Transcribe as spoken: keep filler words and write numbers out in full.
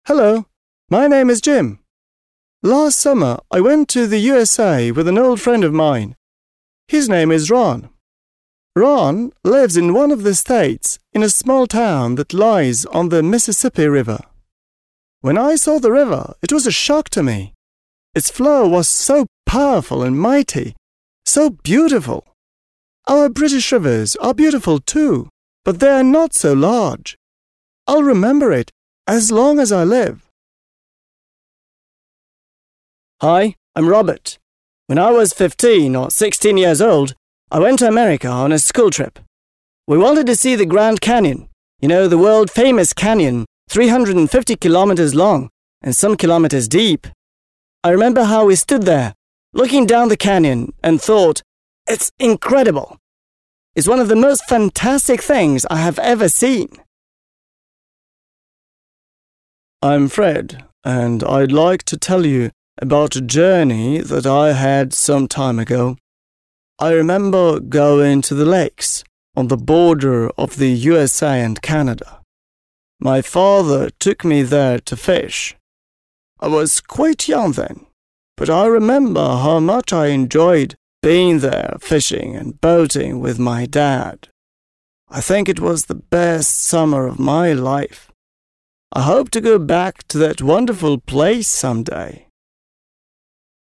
Hello, my name is Jim. Last summer, I went to the U S A with an old friend of mine. His name is Ron. Ron lives in one of the states in a small town that lies on the Mississippi River. When I saw the river, it was a shock to me. Its flow was so powerful and mighty, so beautiful. Our British rivers are beautiful too, but they are not so large. I'll remember it as long as I live. Hi, I'm Robert. When I was fifteen or sixteen years old, I went to America on a school trip. We wanted to see the Grand Canyon, you know, the world-famous canyon, three hundred fifty kilometers long and some kilometers deep. I remember how we stood there, looking down the canyon and thought, it's incredible. It's one of the most fantastic things I have ever seen. I'm Fred, and I'd like to tell you about a journey that I had some time ago. I remember going to the lakes on the border of the U S A and Canada. My father took me there to fish. I was quite young then, but I remember how much I enjoyed being there fishing and boating with my dad. I think it was the best summer of my life. I hope to go back to that wonderful place someday.